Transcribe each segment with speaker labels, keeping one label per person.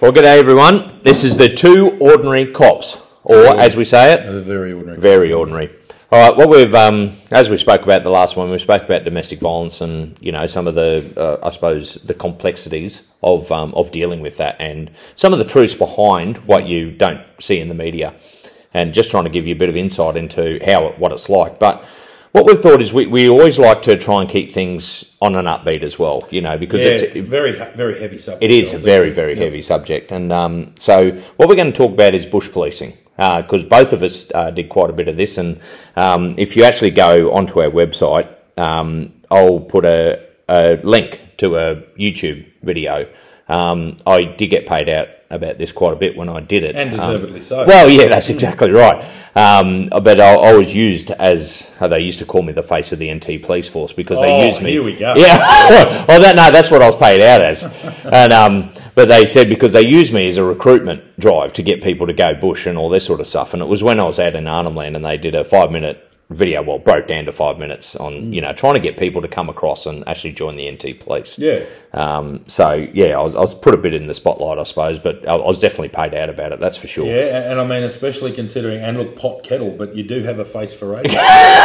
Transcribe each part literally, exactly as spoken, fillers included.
Speaker 1: Well, good day, everyone. This is the Two Ordinary Cops, or as we say it,
Speaker 2: the very ordinary.
Speaker 1: Very ordinary. All right. What we've, um, as we spoke about the last one, we spoke about domestic violence and you know some of the, uh, I suppose, the complexities of um, of dealing with that, and some of the truths behind what you don't see in the media, and just trying to give you a bit of insight into how what it's like, but. What we've thought is we, we always like to try and keep things on an upbeat as well, you know, because
Speaker 2: yeah,
Speaker 1: it's,
Speaker 2: it's a very, very heavy subject.
Speaker 1: It is a very, very heavy subject. And um, so what we're going to talk about is bush policing, because uh, both of us uh, did quite a bit of this. And um, if you actually go onto our website, um, I'll put a, a link to a YouTube video. Um, I did get paid out about this quite a bit when I did it.
Speaker 2: And deservedly um, so.
Speaker 1: Well, yeah, that's exactly right. Um, but I, I was used as, how they used to call me the face of the N T police force because
Speaker 2: oh,
Speaker 1: they used me.
Speaker 2: here we go.
Speaker 1: Yeah. Well, that, no, that's what I was paid out as. And um, but they said because they used me as a recruitment drive to get people to go bush and all this sort of stuff. And it was when I was out in Arnhem Land and they did a five-minute video, well, broke down to five minutes on, you know, trying to get people to come across and actually join the N T police.
Speaker 2: Yeah.
Speaker 1: Um, so, yeah, I was, I was put a bit in the spotlight, I suppose, but I, I was definitely paid out about it, that's for sure.
Speaker 2: Yeah, and I mean, especially considering, and look, pot kettle, but you do have a face for radio. so,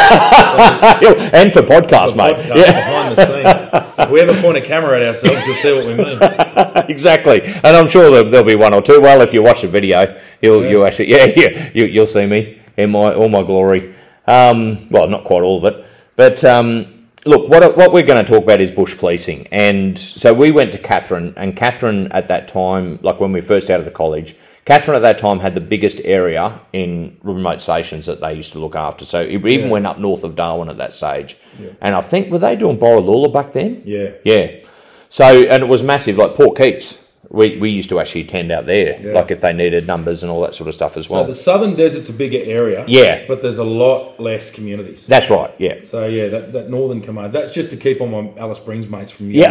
Speaker 1: and for podcasts,
Speaker 2: for
Speaker 1: mate.
Speaker 2: Podcast
Speaker 1: Yeah.
Speaker 2: behind the scenes. If we ever point a camera at ourselves, you'll see what we mean.
Speaker 1: Exactly. And I'm sure there'll, there'll be one or two. Well, if you watch the video, you'll, yeah. you'll actually, yeah, yeah, you, you'll see me in my all my glory. Um, well, not quite all of it, but um, look, what what we're going to talk about is bush policing. And so we went to Katherine, and Katherine at that time, like when we first out of the college, Katherine at that time had the biggest area in remote stations that they used to look after. So it even yeah. went up north of Darwin at that stage. Yeah. And I think, were they doing Borroloola back then?
Speaker 2: Yeah.
Speaker 1: Yeah. So, and it was massive, like Port Keats. We we used to actually attend out there, yeah. like if they needed numbers and all that sort of stuff as well.
Speaker 2: So the Southern Desert's a bigger area,
Speaker 1: yeah,
Speaker 2: but there's a lot less communities.
Speaker 1: That's right, yeah.
Speaker 2: So yeah, that, that Northern Command, that's just to keep on my Alice Springs mates from you.
Speaker 1: Yeah.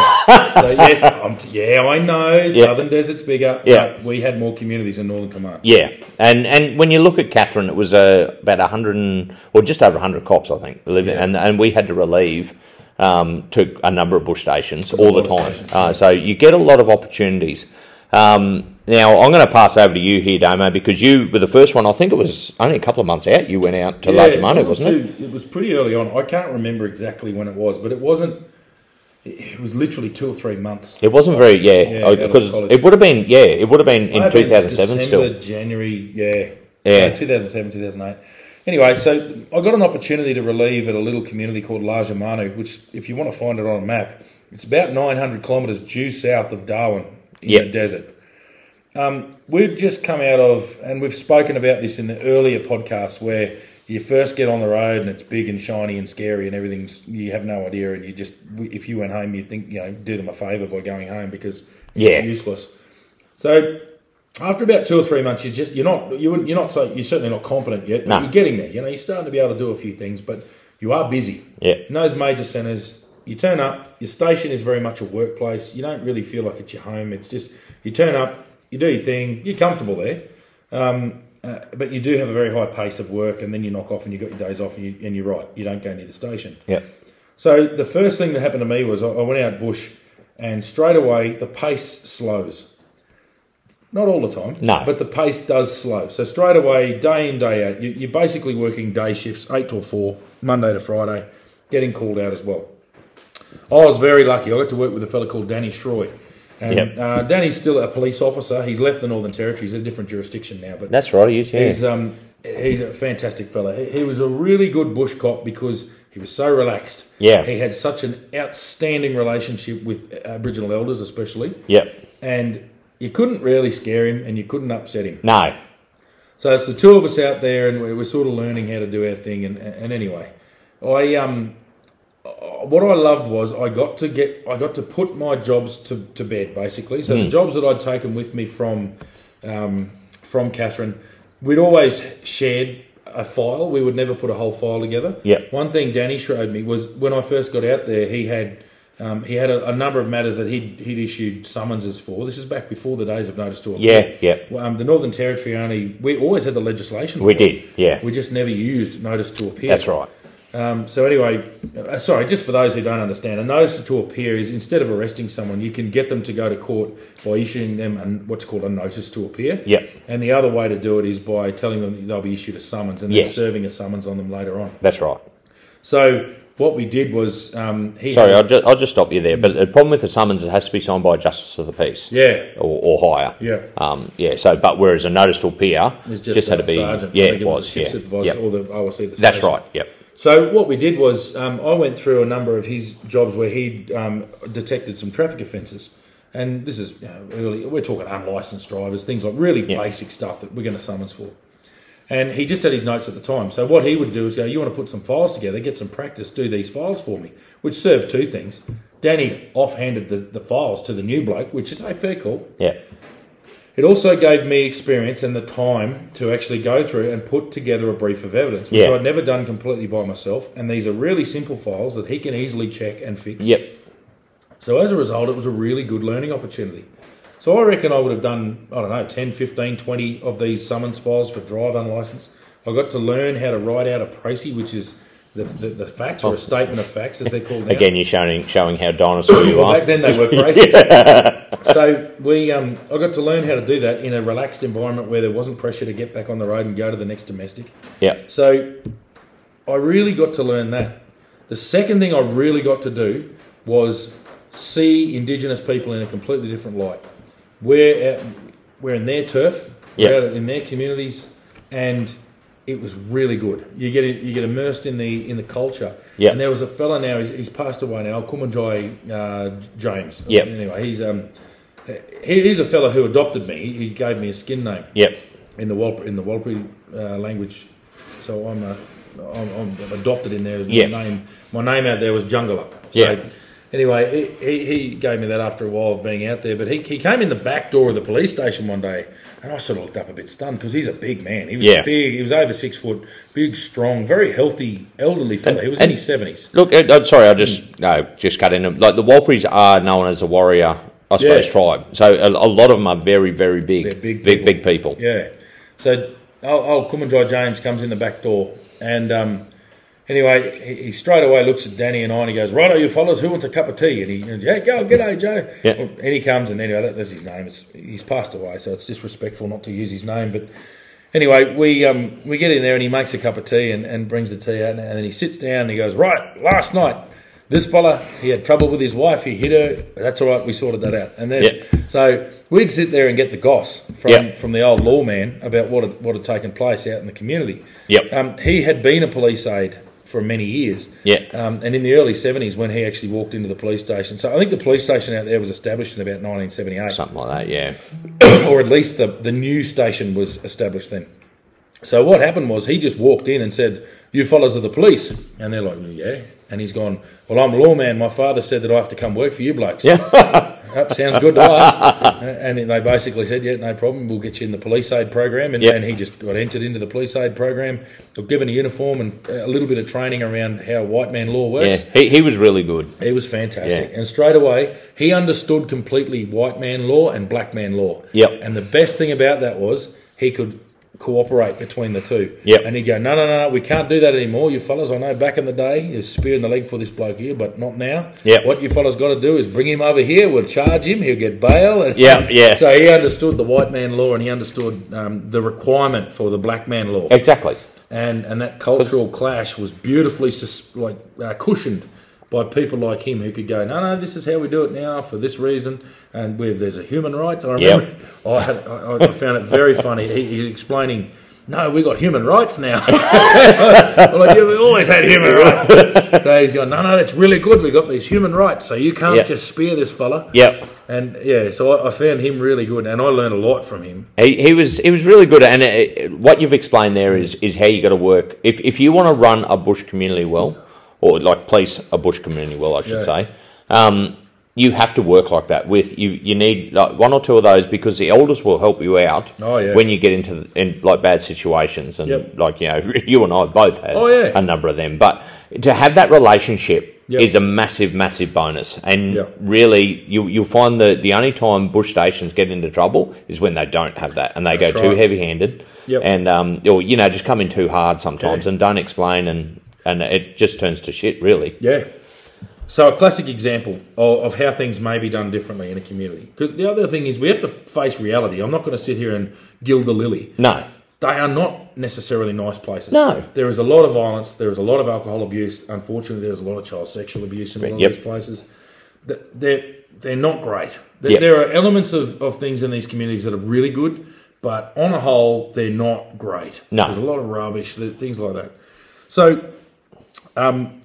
Speaker 2: So yes, I'm t- yeah, I know yeah. Southern Desert's bigger,
Speaker 1: yeah.
Speaker 2: but we had more communities in Northern Command.
Speaker 1: Yeah, and and when you look at Katherine, it was uh, about a hundred and or just over a hundred cops, I think, living, yeah. and and we had to relieve. Um, to a number of bush stations all the time. Stations, uh, yeah. So you get a lot of opportunities. Um, now, I'm going to pass over to you here, Damo, because you were the first one, I think it was only a couple of months out, you went out to
Speaker 2: yeah,
Speaker 1: Largemanu, wasn't
Speaker 2: too,
Speaker 1: it?
Speaker 2: It was pretty early on. I can't remember exactly when it was, but it wasn't, it was literally two or three months.
Speaker 1: It wasn't very, yeah, yeah because it would have been, yeah, it would have been in two thousand seven
Speaker 2: December,
Speaker 1: still.
Speaker 2: January, yeah.
Speaker 1: Yeah.
Speaker 2: No, two thousand seven, two thousand eight. Anyway, so I got an opportunity to relieve at a little community called Largemanu, which, if you want to find it on a map, it's about nine hundred kilometres due south of Darwin in yep. the desert. Um, we've just come out of, and we've spoken about this in the earlier podcasts, where you first get on the road and it's big and shiny and scary and everything's, you have no idea, and you just, if you went home, you'd think, you know, do them a favour by going home because it's
Speaker 1: yeah.
Speaker 2: useless. So after about two or three months, you just you're not you you're not so you're certainly not competent yet, but
Speaker 1: no.
Speaker 2: you're getting there. You know, you're starting to be able to do a few things, but you are busy.
Speaker 1: Yeah.
Speaker 2: In those major centres, you turn up. Your station is very much a workplace. You don't really feel like it's your home. It's just you turn up, you do your thing, you're comfortable there, um, uh, but you do have a very high pace of work, and then you knock off and you got your days off, and, you, and you're right, you don't go near the station.
Speaker 1: Yeah.
Speaker 2: So the first thing that happened to me was I, I went out bush, and straight away the pace slows. Not all the time,
Speaker 1: no.
Speaker 2: but the pace does slow. So straight away, day in, day out, you, you're basically working day shifts, eight till four, Monday to Friday, getting called out as well. I was very lucky. I got to work with a fella called Danny Shroy. And
Speaker 1: yep.
Speaker 2: uh, Danny's still a police officer. He's left the Northern Territory. He's in a different jurisdiction now. But
Speaker 1: that's right, he is, yeah.
Speaker 2: He's, um, he's a fantastic fella. He, he was a really good bush cop because he was so relaxed.
Speaker 1: Yeah.
Speaker 2: He had such an outstanding relationship with Aboriginal elders especially.
Speaker 1: Yep.
Speaker 2: And you couldn't really scare him and you couldn't upset him.
Speaker 1: No.
Speaker 2: So it's the two of us out there and we we're sort of learning how to do our thing. And, and anyway, I um, what I loved was I got to get I got to put my jobs to, to bed basically. So mm. the jobs that I'd taken with me from um, from Katherine, we'd always shared a file. We would never put a whole file together.
Speaker 1: Yep.
Speaker 2: One thing Danny showed me was when I first got out there, he had. Um, he had a, a number of matters that he'd, he'd issued summonses for. This is back before the days of notice to appear.
Speaker 1: Yeah, yeah.
Speaker 2: Um, the Northern Territory only... We always had the legislation for
Speaker 1: We
Speaker 2: it.
Speaker 1: did, yeah.
Speaker 2: We just never used notice to appear.
Speaker 1: That's right.
Speaker 2: Um, so anyway, uh, sorry, just for those who don't understand, a notice to appear is instead of arresting someone, you can get them to go to court by issuing them an, what's called a notice to appear.
Speaker 1: Yep.
Speaker 2: And the other way to do it is by telling them that they'll be issued a summons and then
Speaker 1: Yes.
Speaker 2: serving a summons on them later on.
Speaker 1: That's right.
Speaker 2: So what we did was um, he.
Speaker 1: Sorry,
Speaker 2: had,
Speaker 1: I'll just, I'll just stop you there. But the problem with the summons, it has to be signed by a justice of the peace.
Speaker 2: Yeah.
Speaker 1: Or, or higher.
Speaker 2: Yeah.
Speaker 1: Um, yeah. So, but whereas a notice to appear
Speaker 2: It's just,
Speaker 1: just had
Speaker 2: a
Speaker 1: to be.
Speaker 2: sergeant.
Speaker 1: Yeah,
Speaker 2: I think
Speaker 1: it
Speaker 2: was.
Speaker 1: was.
Speaker 2: a shift
Speaker 1: Yeah.
Speaker 2: supervisor
Speaker 1: Yep.
Speaker 2: or the O S C. The
Speaker 1: That's
Speaker 2: station.
Speaker 1: right. Yep.
Speaker 2: So what we did was um, I went through a number of his jobs where he um, detected some traffic offences. And this is you know, early, we're talking unlicensed drivers, things like really
Speaker 1: Yeah.
Speaker 2: basic stuff that we're going to summons for. And he just had his notes at the time. So what he would do is go, you want to put some files together, get some practice, do these files for me, which served two things. Danny offhanded the, the files to the new bloke, which is a fair call.
Speaker 1: Yeah.
Speaker 2: It also gave me experience and the time to actually go through and put together a brief of evidence, which
Speaker 1: Yeah.
Speaker 2: I'd never done completely by myself. And these are really simple files that he can easily check and fix.
Speaker 1: Yep.
Speaker 2: So as a result, it was a really good learning opportunity. So I reckon I would have done, I don't know, ten, fifteen, twenty of these summons files for drive unlicensed. I got to learn how to write out a précis, which is the, the, the facts or a statement of facts, as they're called now.
Speaker 1: Again, you're showing showing how dinosaur you
Speaker 2: Well,
Speaker 1: are.
Speaker 2: back then they were précis. So we, um, I got to learn how to do that in a relaxed environment where there wasn't pressure to get back on the road and go to the next domestic.
Speaker 1: Yeah.
Speaker 2: So I really got to learn that. The second thing I really got to do was see Indigenous people in a completely different light. We're, out, we're in their turf, we're
Speaker 1: Yeah.
Speaker 2: out in their communities, and it was really good. You get you get immersed in the in the culture.
Speaker 1: Yeah.
Speaker 2: And there was a fella now, he's, he's passed away now, Kumanjai uh, James.
Speaker 1: Yeah.
Speaker 2: Anyway, he's um he, he's a fella who adopted me. He, he gave me a skin name
Speaker 1: Yep.
Speaker 2: in the Walp in the Walpuri uh, language. So I'm, a, I'm I'm adopted in there as my
Speaker 1: Yeah.
Speaker 2: name. My name out there was Jungler. So
Speaker 1: Yeah.
Speaker 2: Anyway, he, he, he gave me that after a while of being out there. But he, he came in the back door of the police station one day, and I sort of looked up a bit stunned because he's a big man. He was
Speaker 1: Yeah.
Speaker 2: big. He was over six foot, big, strong, very healthy, elderly fella. He was in
Speaker 1: and-
Speaker 2: his seventies.
Speaker 1: Look, uh, uh, sorry, I just no, just cut in. Like the Walpuris are known as a warrior, I suppose,
Speaker 2: Yeah.
Speaker 1: tribe. So a, a lot of them are very, very big,
Speaker 2: They're big
Speaker 1: big,
Speaker 2: people.
Speaker 1: big people.
Speaker 2: Yeah. So old, old Kumanjai James comes in the back door, and um, anyway, he, he straight away looks at Danny and I, and he goes, "Righto, you fellas, who wants a cup of tea?" And he, and, yeah, go, g'day, Joe.
Speaker 1: Yeah.
Speaker 2: Well, and he comes, and anyway, that, that's his name. It's, he's passed away, so it's disrespectful not to use his name. But anyway, we um, we get in there, and he makes a cup of tea and, and brings the tea out, and, and then he sits down and he goes, "Right, last night, this fella, he had trouble with his wife, he hit her. That's all right, we sorted that out." And then,
Speaker 1: Yeah.
Speaker 2: so we'd sit there and get the goss from,
Speaker 1: Yeah.
Speaker 2: from the old lawman about what had, what had taken place out in the community.
Speaker 1: Yep.
Speaker 2: Um, he had been a police aide for many years.
Speaker 1: Yeah.
Speaker 2: Um, and in the early seventies, when he actually walked into the police station, so I think the police station out there was established in about nineteen seventy-eight,
Speaker 1: Something like that, yeah.
Speaker 2: or at least the, the new station was established then. So what happened was he just walked in and said, "You fellas are the police," and they're like, "Yeah." And he's gone, "Well, I'm a lawman. My father said that I have to come work for you blokes."
Speaker 1: Yeah.
Speaker 2: Yep, sounds good to us. And they basically said, "Yeah, no problem. We'll get you in the police aid program." And,
Speaker 1: Yep.
Speaker 2: and he just got entered into the police aid program, got given a uniform and a little bit of training around how white man law
Speaker 1: Yeah.
Speaker 2: works.
Speaker 1: He, he was really good.
Speaker 2: It was fantastic.
Speaker 1: Yeah.
Speaker 2: And straight away, he understood completely white man law and black man law.
Speaker 1: Yep.
Speaker 2: And the best thing about that was he could cooperate between the two.
Speaker 1: Yep.
Speaker 2: And he'd go, no, no, no, no, we can't do that anymore. You fellas, I know back in the day, you're spearing the leg for this bloke here, but not now.
Speaker 1: Yep.
Speaker 2: What you fellas got to do is bring him over here, we'll charge him, he'll get bail. And
Speaker 1: Yeah, yeah.
Speaker 2: So he understood the white man law and he understood um, the requirement for the black man law.
Speaker 1: Exactly.
Speaker 2: And and that cultural clash was beautifully sus- like uh, cushioned by people like him who could go, no, no, this is how we do it now for this reason. And we there's a human rights. I remember
Speaker 1: Yep.
Speaker 2: I, had, I, I found it very funny. He, he's explaining, no, we got human rights now. I'm like, yeah, we always had human rights. So he's going, no, no, that's really good. We got these human rights. So you can't
Speaker 1: Yep.
Speaker 2: just spear this fella.
Speaker 1: Yep.
Speaker 2: And yeah, so I, I found him really good, and I learned a lot from him.
Speaker 1: He, he was he was really good, and it, it- what you've explained there is is how you got to work. If if you want to run a bush community well, or like police a bush community well, I should
Speaker 2: Yeah.
Speaker 1: say, um, you have to work like that. With you, you need like one or two of those because the elders will help you out.
Speaker 2: Oh, yeah.
Speaker 1: When you get into in like bad situations, and
Speaker 2: Yep.
Speaker 1: like you know, you and I both had
Speaker 2: Oh, yeah.
Speaker 1: a number of them, but to have that relationship.
Speaker 2: Yep.
Speaker 1: Is a massive, massive bonus, and
Speaker 2: Yep.
Speaker 1: really, you you'll find that the only time bush stations get into trouble is when they don't have that, and they
Speaker 2: That's
Speaker 1: go too
Speaker 2: right.
Speaker 1: heavy-handed,
Speaker 2: Yep.
Speaker 1: and um, or you know, just come in too hard sometimes,
Speaker 2: Yeah.
Speaker 1: and don't explain, and and it just turns to shit, really.
Speaker 2: Yeah. So a classic example of, of how things may be done differently in a community. Because the other thing is we have to face reality. I'm not going to sit here and gild the lily.
Speaker 1: No.
Speaker 2: They are not necessarily nice places.
Speaker 1: No.
Speaker 2: There is a lot of violence. There is a lot of alcohol abuse. Unfortunately, there's a lot of child sexual abuse in a lot
Speaker 1: Yep.
Speaker 2: of these places. They're, they're not great. There,
Speaker 1: Yep.
Speaker 2: there are elements of, of things in these communities that are really good, but on a whole, they're not great.
Speaker 1: No.
Speaker 2: There's a lot of rubbish, things like that. So, um,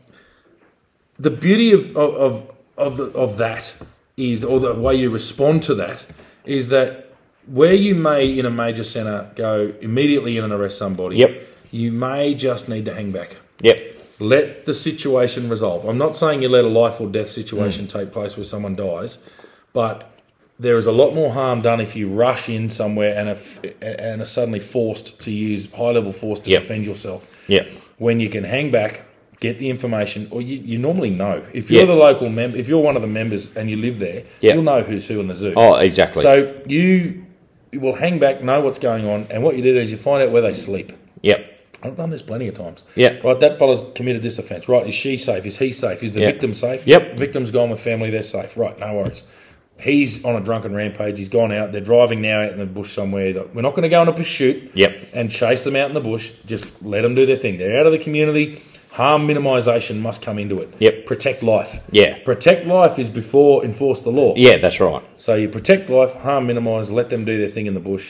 Speaker 2: the beauty of of of, the, of that is, or the way you respond to that, is that where you may, in a major centre, go immediately in and arrest somebody,
Speaker 1: Yep.
Speaker 2: you may just need to hang back.
Speaker 1: Yep.
Speaker 2: Let the situation resolve. I'm not saying you let a life or death situation mm. take place where someone dies, but there is a lot more harm done if you rush in somewhere and are, and are suddenly forced to use high-level force to
Speaker 1: yep.
Speaker 2: defend yourself.
Speaker 1: Yep.
Speaker 2: When you can hang back, get the information, or you, you normally know. If you're
Speaker 1: yep.
Speaker 2: the local member, if you're one of the members and you live there,
Speaker 1: yep.
Speaker 2: you'll know who's who in the zoo.
Speaker 1: Oh, exactly.
Speaker 2: So you, you will hang back, know what's going on, and what you do is you find out where they sleep.
Speaker 1: Yep.
Speaker 2: I've done this plenty of times.
Speaker 1: Yeah.
Speaker 2: Right, that fella's committed this offence. Right, is she safe? Is he safe? Is the
Speaker 1: yep.
Speaker 2: victim safe?
Speaker 1: Yep.
Speaker 2: Victim's gone with family, they're safe. Right, no worries. He's on a drunken rampage. He's gone out. They're driving now out in the bush somewhere. We're not going to go on a pursuit
Speaker 1: yep.
Speaker 2: and chase them out in the bush. Just let them do their thing. They're out of the community. Harm minimisation must come into it.
Speaker 1: Yep.
Speaker 2: Protect life.
Speaker 1: Yeah.
Speaker 2: Protect life is before enforce the law.
Speaker 1: Yeah, that's right.
Speaker 2: So you protect life, harm minimise, let them do their thing in the bush.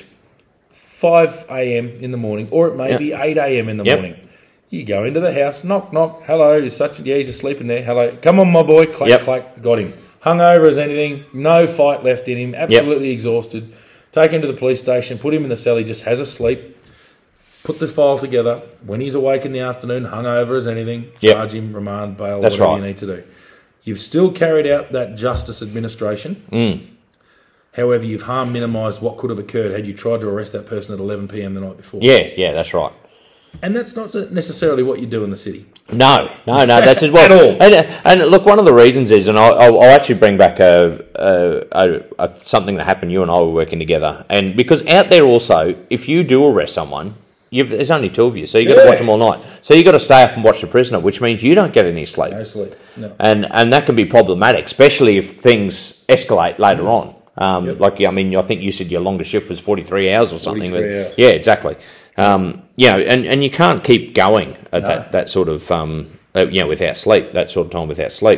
Speaker 2: five a.m. in the morning, or it may
Speaker 1: yep.
Speaker 2: be eight a.m. in the
Speaker 1: yep.
Speaker 2: morning. You go into the house, knock, knock. Hello, is such? Yeah, he's asleep in there. Hello, come on, my boy. Clack,
Speaker 1: yep.
Speaker 2: clack. Got him. Hungover as anything. No fight left in him. Absolutely yep. exhausted. Take him to the police station. Put him in the cell. He just has a sleep. Put the file together. When he's awake in the afternoon, hungover as anything. Charge yep. him, remand, bail,
Speaker 1: That's
Speaker 2: whatever
Speaker 1: right.
Speaker 2: you need to do. You've still carried out that justice administration.
Speaker 1: Mm.
Speaker 2: However, you've harm minimised what could have occurred had you tried to arrest that person at eleven p.m. the night before.
Speaker 1: Yeah, yeah, that's right.
Speaker 2: And that's not necessarily what you do in the city.
Speaker 1: No, no, no, that's as well.
Speaker 2: At all.
Speaker 1: And, and look, one of the reasons is, and I'll, I'll actually bring back a, a, a, a something that happened. You and I were working together, and because out there also, if you do arrest someone, you've, there's only two of you, so you've got
Speaker 2: yeah.
Speaker 1: to watch them all night. So you've got to stay up and watch the prisoner, which means you don't get any sleep.
Speaker 2: No sleep. No.
Speaker 1: And and that can be problematic, especially if things escalate later mm. on. Um, yep. Like, I mean, I think you said your longest shift was forty-three hours or something.
Speaker 2: forty-three hours.
Speaker 1: Yeah, exactly. Um, you know, and, and you can't keep going at
Speaker 2: no.
Speaker 1: that, that sort of, um, uh, you know, without sleep, that sort of time without sleep.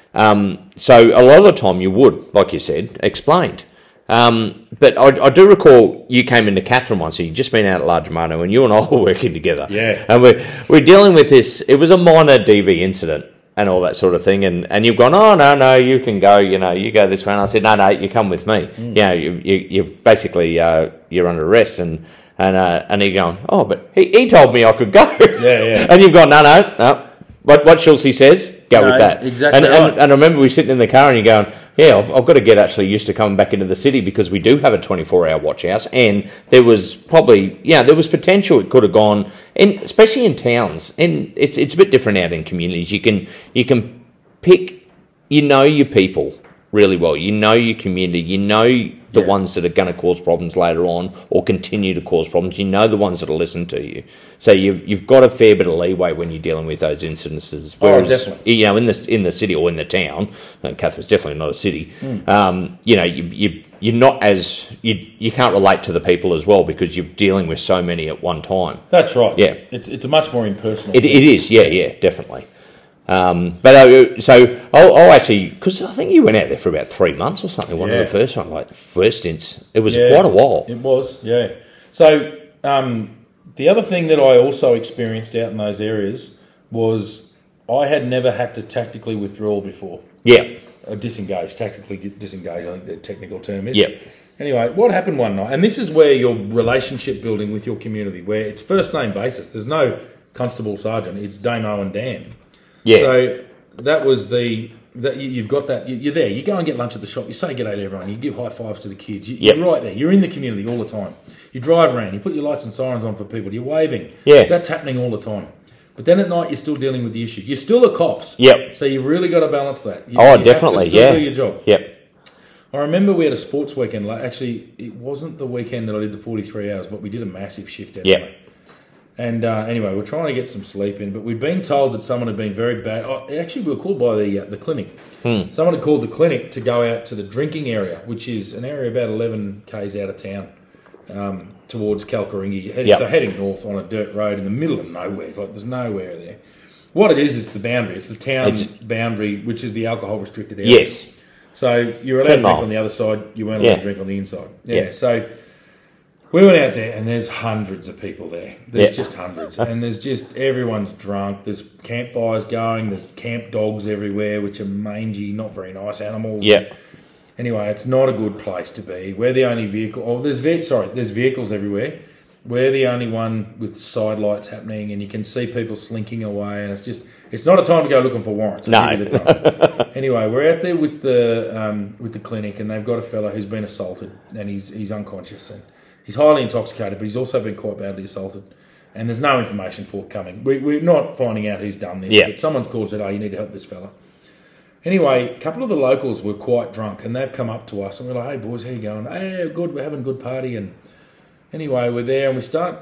Speaker 1: Um, so a lot of the time you would, like you said, explained. Um, but I, I do recall you came into Catherine once, so you'd just been out at Large Mano, and you and I were working together.
Speaker 2: Yeah.
Speaker 1: And we're, we're dealing with this, it was a minor D V incident and all that sort of thing, and, and you've gone, oh, no, no, you can go, you know, you go this way. And I said, no, no, you come with me. Mm. You know, you, you, you basically, uh, you're under arrest, and and uh, and you're going, oh, but he, he told me I could go.
Speaker 2: Yeah, yeah.
Speaker 1: And you've gone, no, no, no. What what Schulze says, go
Speaker 2: no,
Speaker 1: with that.
Speaker 2: Exactly
Speaker 1: and,
Speaker 2: right.
Speaker 1: and, and I remember we sitting in the car and you're going, yeah, I've, I've got to get actually used to coming back into the city because we do have a twenty-four hour watch house, and there was probably, yeah, there was potential it could have gone, and especially in towns, and it's it's a bit different out in communities. You can you can pick, you know your people really well. You know your community. You know the yeah. ones that are going to cause problems later on or continue to cause problems. You know the ones that will listen to you. So you've you've got a fair bit of leeway when you're dealing with those incidences. Whereas,
Speaker 2: oh, definitely.
Speaker 1: You know, in the in the city or in the town, Catherine's definitely not a city. Mm. Um, you know, you you you're not as you you can't relate to the people as well because you're dealing with so many at one time.
Speaker 2: That's right.
Speaker 1: Yeah,
Speaker 2: it's it's a much more impersonal.
Speaker 1: It, it is. Yeah, yeah, definitely. Um, but uh, so I'll, I'll actually, because I think you went out there for about three months or something. One
Speaker 2: yeah.
Speaker 1: of the first one, like the first stints, it was
Speaker 2: yeah,
Speaker 1: quite a while.
Speaker 2: It was, yeah. So um, the other thing that I also experienced out in those areas was I had never had to tactically withdraw before.
Speaker 1: Yeah,
Speaker 2: uh, disengage, tactically disengage. I think the technical term is.
Speaker 1: Yeah.
Speaker 2: Anyway, what happened one night, and this is where your relationship building with your community, where it's first name basis. There's no constable sergeant. It's Damo and Dan.
Speaker 1: Yeah.
Speaker 2: So that was the that you, you've got that. You, you're there. You go and get lunch at the shop. You say g'day to everyone. You give high fives to the kids. You,
Speaker 1: yep.
Speaker 2: You're right there. You're in the community all the time. You drive around. You put your lights and sirens on for people. You're waving.
Speaker 1: Yeah.
Speaker 2: That's happening all the time. But then at night you're still dealing with the issue. You're still the cops.
Speaker 1: Yep.
Speaker 2: So you've really got to balance that. You,
Speaker 1: oh,
Speaker 2: you
Speaker 1: definitely.
Speaker 2: Have to still
Speaker 1: yeah.
Speaker 2: do your job.
Speaker 1: Yep.
Speaker 2: I remember we had a sports weekend. Like actually, it wasn't the weekend that I did the forty-three hours, but we did a massive shift out
Speaker 1: yep.
Speaker 2: of it. And uh, anyway, we're trying to get some sleep in, but we'd been told that someone had been very bad. Oh, actually, we were called by the uh, the clinic.
Speaker 1: Hmm.
Speaker 2: Someone had called the clinic to go out to the drinking area, which is an area about eleven kays out of town, um, towards Kalkaringi. Heading,
Speaker 1: Yep.
Speaker 2: So heading north on a dirt road in the middle of nowhere. Like there's nowhere there. What it is is the boundary. It's the town
Speaker 1: It's-
Speaker 2: boundary, which is the alcohol restricted area.
Speaker 1: Yes.
Speaker 2: So you're allowed to
Speaker 1: Ten
Speaker 2: drink
Speaker 1: mile.
Speaker 2: on the other side. You weren't allowed
Speaker 1: Yeah.
Speaker 2: to drink on the inside. Yeah.
Speaker 1: Yeah.
Speaker 2: So we went out there, and there's hundreds of people there. There's
Speaker 1: Yeah.
Speaker 2: just hundreds, and there's just everyone's drunk. There's campfires going. There's camp dogs everywhere, which are mangy, not very nice animals.
Speaker 1: Yeah.
Speaker 2: Anyway, it's not a good place to be. We're the only vehicle. Oh, there's ve- sorry, there's vehicles everywhere. We're the only one with side lights happening, and you can see people slinking away. And it's just, it's not a time to go looking for warrants.
Speaker 1: No.
Speaker 2: I'll give you the drama. Anyway, we're out there with the um, with the clinic, and they've got a fella who's been assaulted, and he's he's unconscious, and he's highly intoxicated, but he's also been quite badly assaulted. And there's no information forthcoming. We, we're not finding out who's done this.
Speaker 1: Yeah.
Speaker 2: But someone's called and said, "Oh, you need to help this fella." Anyway, a couple of the locals were quite drunk, and they've come up to us, and we're like, "Hey, boys, how you going?" "Hey, good. We're having a good party." And anyway, we're there, and we start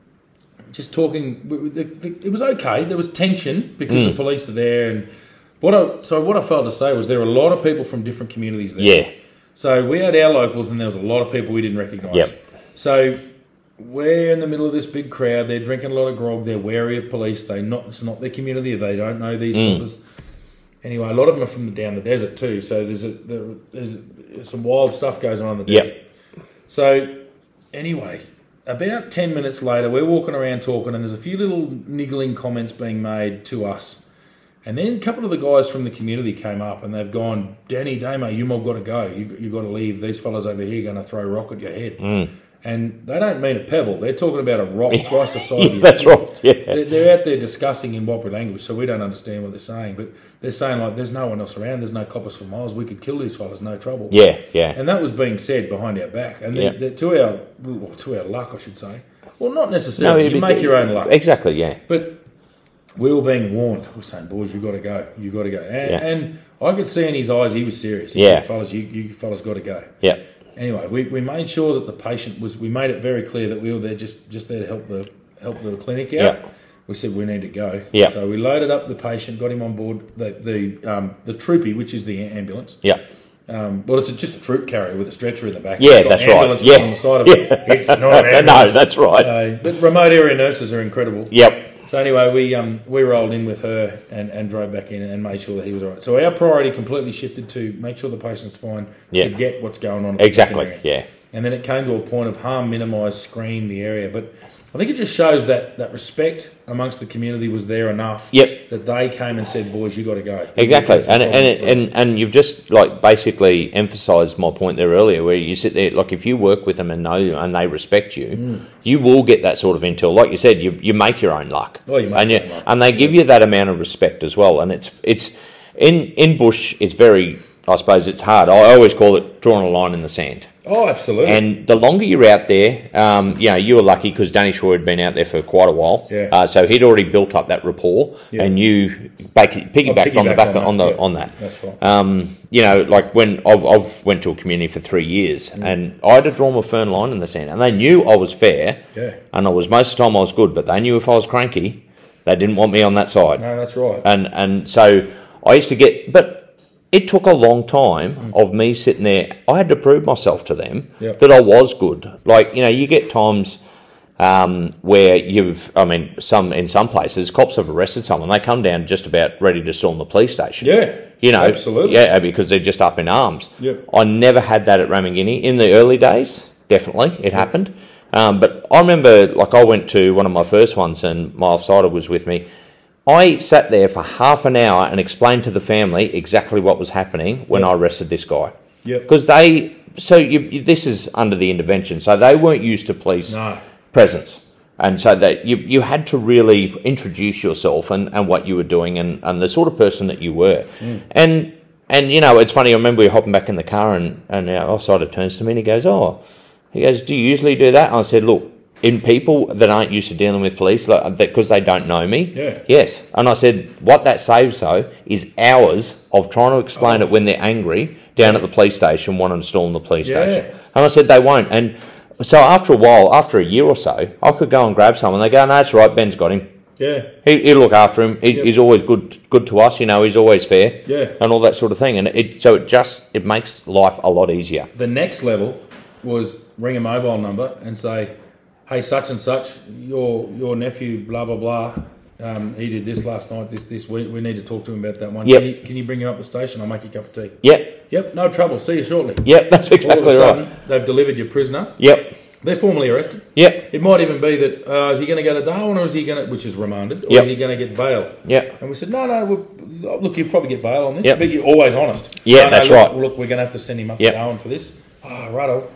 Speaker 2: just talking. We- we- the- the- It was okay. There was tension because the police are there, and what I so what I failed to say was there were a lot of people from different communities there.
Speaker 1: Yeah.
Speaker 2: So we had our locals, and there was a lot of people we didn't recognise.
Speaker 1: Yep.
Speaker 2: So we're in the middle of this big crowd. They're drinking a lot of grog. They're wary of police. They not it's not their community. They don't know these numbers. Anyway, a lot of them are from down the desert too. So there's a there, there's some wild stuff goes on in the
Speaker 1: Yep.
Speaker 2: desert. So anyway, about ten minutes later, we're walking around talking, and there's a few little niggling comments being made to us. And then a couple of the guys from the community came up, and they've gone, "Danny, Damo, you mob got to go. You you got to leave. These fellas over here are going to throw a rock at your head."
Speaker 1: Mm.
Speaker 2: And they don't mean a pebble. They're talking about a rock twice the size of your
Speaker 1: That's
Speaker 2: fist.
Speaker 1: right. Yeah.
Speaker 2: They're, they're out there discussing in Whopper language, so we don't understand what they're saying. But they're saying, like, there's no one else around. There's no coppers for miles. We could kill these fellas, no trouble.
Speaker 1: Yeah. Yeah.
Speaker 2: And that was being said behind our back. And
Speaker 1: Yeah.
Speaker 2: the, the, to our well, to our luck, I should say. Well, not necessarily.
Speaker 1: it-
Speaker 2: you make your own luck.
Speaker 1: Exactly. Yeah.
Speaker 2: But we were being warned. We're saying, "Boys, you got to go. You got to go." And,
Speaker 1: Yeah.
Speaker 2: and I could see in his eyes he was serious. He
Speaker 1: Yeah.
Speaker 2: said, "Fellas, you, you fellas got to go."
Speaker 1: Yeah.
Speaker 2: Anyway, we, we made sure that the patient was. We made it very clear that we were there just, just there to help the help the clinic out.
Speaker 1: Yeah.
Speaker 2: We said we need to go.
Speaker 1: Yeah.
Speaker 2: So we loaded up the patient, got him on board the the um, the troopy, which is the ambulance.
Speaker 1: Yeah.
Speaker 2: Um, well, it's a, just a troop carrier with a stretcher in the back.
Speaker 1: Yeah,
Speaker 2: It's got
Speaker 1: that's right.
Speaker 2: ambulance
Speaker 1: Yeah.
Speaker 2: on the side of
Speaker 1: Yeah.
Speaker 2: it. It's not an
Speaker 1: No,
Speaker 2: ambulance.
Speaker 1: that's right.
Speaker 2: Uh, but remote area nurses are incredible.
Speaker 1: Yep.
Speaker 2: So anyway, we um, we rolled in with her and, and drove back in and made sure that he was all right. So our priority completely shifted to make sure the patient's fine,
Speaker 1: Yeah.
Speaker 2: to get what's going on. At the
Speaker 1: Exactly.
Speaker 2: area.
Speaker 1: Yeah.
Speaker 2: And then it came to a point of harm, minimise, screen the area. But I think it just shows that, that respect amongst the community was there enough.
Speaker 1: Yep.
Speaker 2: That they came and said, "Boys, you got to go."
Speaker 1: Exactly,
Speaker 2: There's some
Speaker 1: and and,
Speaker 2: problems
Speaker 1: it, and and you've just like basically emphasised my point there earlier, where you sit there like if you work with them and know them and they respect you,
Speaker 2: Mm.
Speaker 1: you will get that sort of intel. Like you said, you you make your own luck,
Speaker 2: Oh, you make
Speaker 1: and
Speaker 2: your
Speaker 1: you,
Speaker 2: own luck.
Speaker 1: and they give you that amount of respect as well. And it's it's in in bush, it's very, I suppose it's hard. I always call it drawing a line in the sand.
Speaker 2: Oh, absolutely.
Speaker 1: And the longer you're out there, um, you know, you were lucky because Danny Shaw had been out there for quite a while.
Speaker 2: Yeah.
Speaker 1: Uh, so he'd already built up that rapport,
Speaker 2: Yeah.
Speaker 1: and you bake, piggybacked
Speaker 2: Oh,
Speaker 1: on the
Speaker 2: piggyback
Speaker 1: back
Speaker 2: on that,
Speaker 1: on the
Speaker 2: yeah.
Speaker 1: on that.
Speaker 2: That's right.
Speaker 1: Um, you know, like when I've, I've went to a community for three years,
Speaker 2: Mm.
Speaker 1: and I had to draw my firm line in the sand, and they knew I was fair,
Speaker 2: Yeah.
Speaker 1: and I was most of the time I was good, but they knew if I was cranky, they didn't want me on that side.
Speaker 2: No, that's right.
Speaker 1: And and so I used to get, but it took a long time of me sitting there. I had to prove myself to them
Speaker 2: Yep.
Speaker 1: that I was good. Like, you know, you get times um, where you've, I mean, some in some places, cops have arrested someone. They come down just about ready to storm the police station.
Speaker 2: Yeah,
Speaker 1: You know,
Speaker 2: absolutely.
Speaker 1: Yeah, because they're just up in arms.
Speaker 2: Yep.
Speaker 1: I never had that at Ramangini. In the early days, definitely, it happened. Um, but I remember, like, I went to one of my first ones and my offsider was with me. I sat there for half an hour and explained to the family exactly what was happening when
Speaker 2: Yep.
Speaker 1: I arrested this guy.
Speaker 2: Yep.
Speaker 1: Because they, so you, you, this is under the intervention, so they weren't used to police
Speaker 2: No.
Speaker 1: presence. And so that you you had to really introduce yourself and, and what you were doing and, and the sort of person that you were.
Speaker 2: Mm.
Speaker 1: And, and you know, it's funny, I remember we were hopping back in the car and, and our offsider turns to me and he goes, oh, he goes, do you usually do that? And I said, look, in people that aren't used to dealing with police, like, because they don't know me,
Speaker 2: Yeah.
Speaker 1: yes. And I said, what that saves, though, is hours of trying to explain
Speaker 2: Oh.
Speaker 1: it when they're angry down at the police station wanting to storm the police
Speaker 2: Yeah.
Speaker 1: station. And I said, they won't. And so after a while, after a year or so, I could go and grab someone. They go, no, that's right, Ben's got him.
Speaker 2: Yeah.
Speaker 1: He, he'll look after him. He,
Speaker 2: Yep.
Speaker 1: He's always good good to us, you know, he's always fair.
Speaker 2: Yeah.
Speaker 1: And all that sort of thing. And it so it just, it makes life a lot easier.
Speaker 2: The next level was ring a mobile number and say, hey, such and such, your your nephew, blah, blah, blah, um, he did this last night, this, this week. We need to talk to him about that one.
Speaker 1: Yep.
Speaker 2: Can, you, can you bring him up the station? I'll make you a cup of tea.
Speaker 1: Yep.
Speaker 2: Yep, no trouble. See you shortly.
Speaker 1: Yep, that's exactly
Speaker 2: All of a sudden,
Speaker 1: right.
Speaker 2: they've delivered your prisoner.
Speaker 1: Yep.
Speaker 2: They're formally arrested.
Speaker 1: Yep.
Speaker 2: It might even be that, uh, is he going to go to Darwin or is he going to, which is remanded, or
Speaker 1: Yep.
Speaker 2: is he going to get bail?
Speaker 1: Yep.
Speaker 2: And we said, no, no, we'll, look, you'll probably get bail on this,
Speaker 1: Yep.
Speaker 2: but you're always honest.
Speaker 1: Yeah,
Speaker 2: no, no,
Speaker 1: that's
Speaker 2: look,
Speaker 1: right.
Speaker 2: Look, we're going to have to send him up
Speaker 1: Yep.
Speaker 2: to Darwin for this. Ah, righto.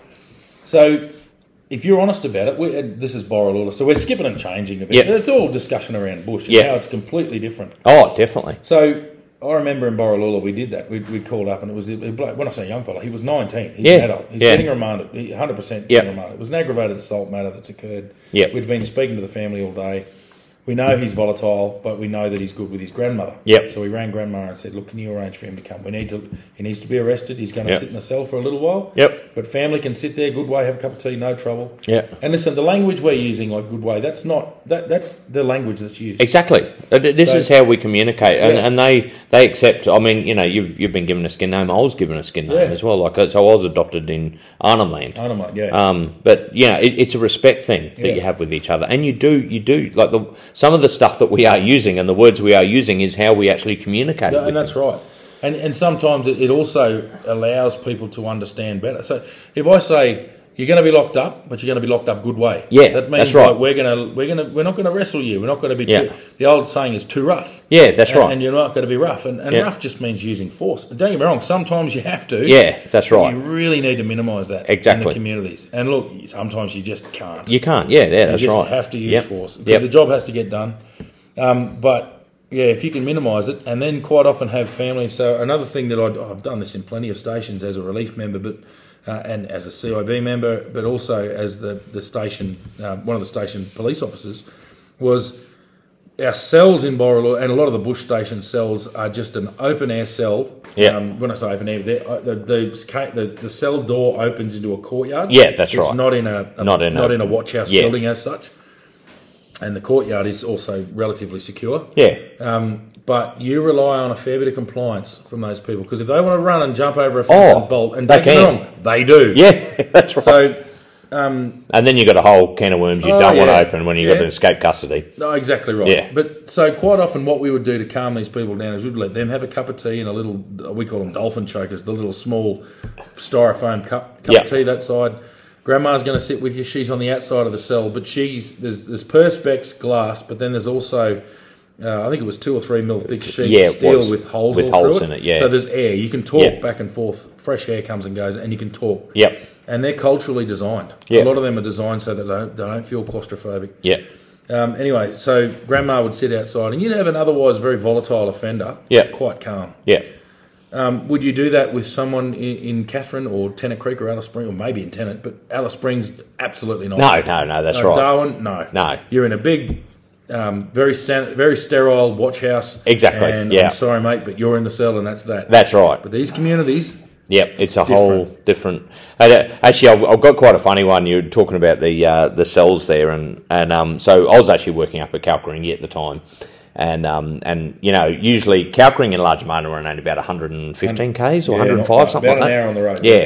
Speaker 2: So if you're honest about it, we, and this is Borroloola, so we're skipping and changing a bit.
Speaker 1: Yep.
Speaker 2: It's all discussion around bush and
Speaker 1: Yep.
Speaker 2: how it's completely different.
Speaker 1: Oh, definitely.
Speaker 2: So I remember in Borroloola we did that. We we called up and it was a bloke. When I say young fella, he was nineteen. He's
Speaker 1: Yeah.
Speaker 2: an adult. He's
Speaker 1: Yeah.
Speaker 2: getting remanded. He one hundred percent
Speaker 1: Yep.
Speaker 2: getting remanded. It was an aggravated assault matter that's occurred.
Speaker 1: Yep.
Speaker 2: We'd been speaking to the family all day. We know he's volatile, but we know that he's good with his grandmother.
Speaker 1: Yep.
Speaker 2: So we rang grandma and said, "Look, can you arrange for him to come? We need to. He needs to be arrested. He's going to
Speaker 1: Yep.
Speaker 2: sit in the cell for a little while.
Speaker 1: Yep.
Speaker 2: But family can sit there, good way, have a cup of tea, no trouble.
Speaker 1: Yep.
Speaker 2: And listen, the language we're using, like good way, that's not that. That's the language that's used.
Speaker 1: Exactly. Uh, th- This
Speaker 2: So-
Speaker 1: is how we communicate, and,
Speaker 2: Yeah.
Speaker 1: and they they accept. I mean, you know, you've you've been given a skin name. I was given a skin name
Speaker 2: Yeah.
Speaker 1: as well. Like uh, so, I was adopted in Arnhem Land.
Speaker 2: I don't mind. Yeah.
Speaker 1: Um, but you know, it, it's a respect thing that
Speaker 2: Yeah.
Speaker 1: you have with each other, and you do you do like the some of the stuff that we are using and the words we are using is how we actually communicate.
Speaker 2: Yeah,
Speaker 1: with
Speaker 2: and that's right. And and sometimes it, it also allows people to understand better. So if I say you're going to be locked up, but you're going to be locked up good way.
Speaker 1: Yeah,
Speaker 2: that means
Speaker 1: that's right.
Speaker 2: like, we're going to we're going to we're not going to wrestle you. We're not going to be.
Speaker 1: Yeah.
Speaker 2: Too, the old saying is too rough.
Speaker 1: Yeah, that's
Speaker 2: and,
Speaker 1: right.
Speaker 2: And you're not going to be rough. And, and
Speaker 1: Yeah.
Speaker 2: rough just means using force. And don't get me wrong. Sometimes you have to.
Speaker 1: Yeah, that's
Speaker 2: but
Speaker 1: right.
Speaker 2: You really need to minimise that in
Speaker 1: Exactly.
Speaker 2: the communities. And look, sometimes you just can't.
Speaker 1: You can't. Yeah, yeah, that's
Speaker 2: you just
Speaker 1: right.
Speaker 2: have to use
Speaker 1: Yep.
Speaker 2: force because
Speaker 1: Yep.
Speaker 2: the job has to get done. Um, but yeah, if you can minimise it, and then quite often have family. So another thing that I'd, I've done this in plenty of stations as a relief member, but uh, and as a C I B member, but also as the the station uh, one of the station police officers, was our cells in Borroloola, and a lot of the bush station cells are just an open air cell.
Speaker 1: Yeah.
Speaker 2: Um, when I say open air, the the, the the the cell door opens into a courtyard.
Speaker 1: Yeah, that's
Speaker 2: it's
Speaker 1: right.
Speaker 2: not in a, a
Speaker 1: Not in
Speaker 2: not
Speaker 1: a-
Speaker 2: in a watch house
Speaker 1: Yeah.
Speaker 2: building as such. And the courtyard is also relatively secure.
Speaker 1: Yeah.
Speaker 2: Um, but you rely on a fair bit of compliance from those people because if they want to run and jump over a fence
Speaker 1: Oh,
Speaker 2: and bolt, and
Speaker 1: they
Speaker 2: don't get me
Speaker 1: can.
Speaker 2: wrong, they do.
Speaker 1: Yeah, that's right.
Speaker 2: So, um,
Speaker 1: and then you got a whole can of worms you
Speaker 2: Oh,
Speaker 1: don't want
Speaker 2: yeah.
Speaker 1: to open when you
Speaker 2: Yeah.
Speaker 1: got to escape custody.
Speaker 2: no, exactly right.
Speaker 1: Yeah.
Speaker 2: But so quite often what we would do to calm these people down is we'd let them have a cup of tea and a little, we call them dolphin chokers, the little small styrofoam cup, cup
Speaker 1: Yeah.
Speaker 2: of tea that side. Grandma's going to sit with you. She's on the outside of the cell, but she's there's there's perspex glass, but then there's also uh, I think it was two or three mil thick sheet
Speaker 1: Yeah, it
Speaker 2: steel
Speaker 1: was.
Speaker 2: with holes
Speaker 1: With
Speaker 2: all
Speaker 1: holes
Speaker 2: through
Speaker 1: in it, yeah.
Speaker 2: So there's air. You can talk
Speaker 1: Yeah.
Speaker 2: back and forth. Fresh air comes and goes, and you can talk.
Speaker 1: Yep.
Speaker 2: And they're culturally designed.
Speaker 1: Yeah.
Speaker 2: A lot of them are designed so that they don't, they don't feel claustrophobic.
Speaker 1: Yep.
Speaker 2: Um, anyway, so grandma would sit outside, and you'd have an otherwise very volatile offender,
Speaker 1: Yeah.
Speaker 2: quite calm.
Speaker 1: Yep.
Speaker 2: Um, would you do that with someone in, in Catherine or Tennant Creek or Alice Springs, or maybe in Tennant, but Alice Springs, absolutely not.
Speaker 1: No, no, no, that's
Speaker 2: Uh,
Speaker 1: right.
Speaker 2: Darwin, no.
Speaker 1: No.
Speaker 2: You're in a big, um, very stan- very sterile watch house.
Speaker 1: Exactly,
Speaker 2: And
Speaker 1: yeah.
Speaker 2: I'm sorry, mate, but you're in the cell, and that's that.
Speaker 1: That's right.
Speaker 2: But these communities,
Speaker 1: Yep, it's a whole different. Uh, actually, I've, I've got quite a funny one. You were talking about the uh, the cells there, and and um, so I was actually working up at Kalkaringi at the time, and um, and you know usually Kalkaringi and Largemana are only about one hundred fifteen k's or
Speaker 2: Yeah,
Speaker 1: one hundred
Speaker 2: not
Speaker 1: five,
Speaker 2: far.
Speaker 1: something
Speaker 2: About
Speaker 1: like
Speaker 2: an
Speaker 1: that.
Speaker 2: hour on the road.
Speaker 1: Yeah,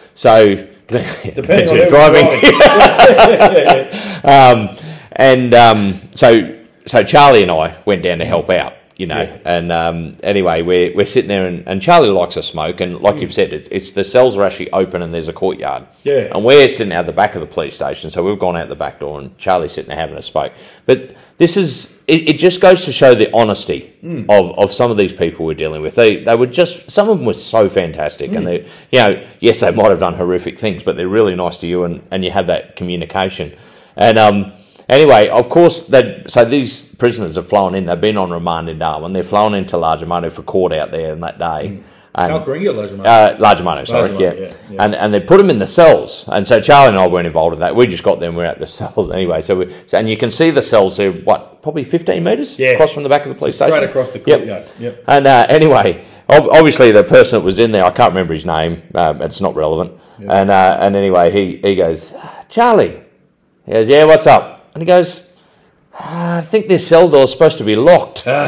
Speaker 1: so
Speaker 2: depending on
Speaker 1: who's
Speaker 2: who's
Speaker 1: driving.
Speaker 2: driving.
Speaker 1: um, and um, so so Charlie and I went down to help out. You know,
Speaker 2: Yeah.
Speaker 1: and um, anyway, we're we're sitting there, and, and Charlie likes a smoke, and like you've said, it's, it's the cells are actually open, and there's a courtyard.
Speaker 2: Yeah.
Speaker 1: And we're sitting out the back of the police station, so we've gone out the back door, and Charlie's sitting there having a smoke. But this is it, it just goes to show the honesty
Speaker 2: Mm.
Speaker 1: of, of some of these people we're dealing with. They they were just some of them were so fantastic,
Speaker 2: Mm.
Speaker 1: and they you know yes they might have done horrific things, but they're really nice to you, and, and you have that communication, and um. Anyway, of course, they so these prisoners have flown in. They've been on remand in Darwin. They're flown into Largemano for court out there on that day. And,
Speaker 2: Kalkaringi or Largemano?
Speaker 1: uh, Largemano, sorry,
Speaker 2: Largemano,
Speaker 1: yeah.
Speaker 2: yeah, yeah.
Speaker 1: And and they put them in the cells. And so Charlie and I weren't involved in that. We just got them. We're at the cells anyway. So we, and you can see the cells there. What, probably fifteen metres
Speaker 2: Yeah.
Speaker 1: across from the back of the police
Speaker 2: Straight
Speaker 1: station.
Speaker 2: across the
Speaker 1: Yep.
Speaker 2: courtyard. Yep.
Speaker 1: And uh, anyway, ob- obviously the person that was in there, I can't remember his name. Um, it's not relevant. Yeah. And uh, and anyway, he, he goes, Charlie. He goes, yeah, what's up? And he goes, I think this cell door's supposed to be locked. They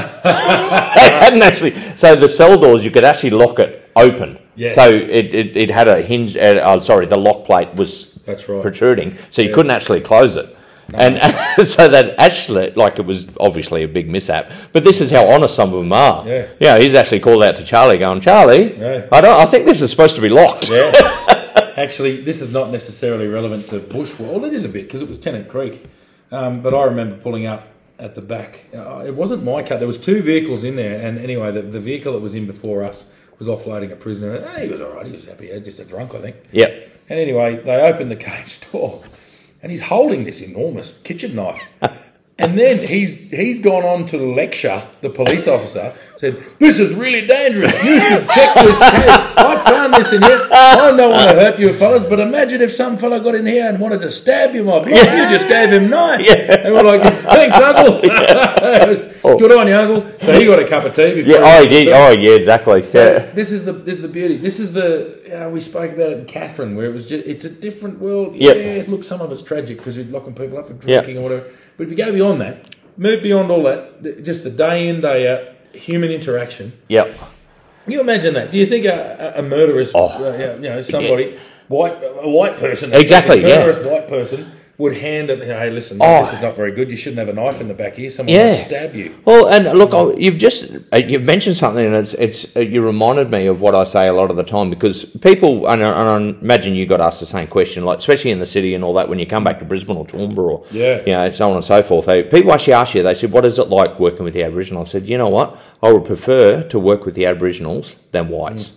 Speaker 1: hadn't actually. So the cell doors, you could actually lock it open.
Speaker 2: Yes.
Speaker 1: So it, it, it had a hinge. Uh, oh, sorry, the lock plate was
Speaker 2: That's right.
Speaker 1: protruding, so you
Speaker 2: yeah.
Speaker 1: couldn't actually close it. No. And, and so that actually, like, it was obviously a big mishap. But this is how honest some of them are.
Speaker 2: Yeah.
Speaker 1: Yeah. He's actually called out to Charlie, going, Charlie,
Speaker 2: yeah.
Speaker 1: I don't. I think this is supposed to be locked.
Speaker 2: Yeah. Actually, this is not necessarily relevant to bush. Well, it is a bit because it was Tennant Creek. Um, but I remember pulling up at the back. Uh, it wasn't my car. There was two vehicles in there, and anyway, the, the vehicle that was in before us was offloading a prisoner. And eh, he was all right. He was happy. Just a drunk, I think.
Speaker 1: Yep.
Speaker 2: And anyway, they opened the cage door, and he's holding this enormous kitchen knife. And then he's he's gone on to lecture the police officer, said, this is really dangerous. You should check this case. I found this in here. I don't want to hurt you fellas, but imagine if some fella got in here and wanted to stab you, my blood. You just gave him knife. Yeah. And we're like, thanks, Uncle. It was,
Speaker 1: oh.
Speaker 2: Good on you, Uncle. So he got a cup of tea before.
Speaker 1: Yeah, oh, yeah, oh, yeah, exactly.
Speaker 2: So
Speaker 1: yeah.
Speaker 2: this is the this is the beauty. This is the uh, we spoke about it in Catherine, where it was just it's a different world.
Speaker 1: Yep.
Speaker 2: Yeah, look, some of it's tragic because you're locking people up for drinking yep. or whatever. But if you go beyond that, move beyond all that, just the day in, day out human interaction.
Speaker 1: Yep.
Speaker 2: Can you imagine that? Do you think a, a murderous, oh. uh, you know, somebody, yeah. white, a white person,
Speaker 1: exactly,
Speaker 2: a murderous
Speaker 1: yeah.
Speaker 2: white person would hand it, hey, listen,
Speaker 1: oh.
Speaker 2: this is not very good. You shouldn't have a knife in the back here. Someone
Speaker 1: yeah.
Speaker 2: will stab you.
Speaker 1: Well, and look, oh, you've just uh, you've mentioned something, and it's it's uh, you reminded me of what I say a lot of the time, because people, and, and I imagine you got asked the same question, like especially in the city and all that, when you come back to Brisbane or Toowoomba or
Speaker 2: yeah.
Speaker 1: you know, so on and so forth. They, people actually ask you, they said, what is it like working with the Aboriginals? I said, you know what, I would prefer to work with the Aboriginals than whites. Mm.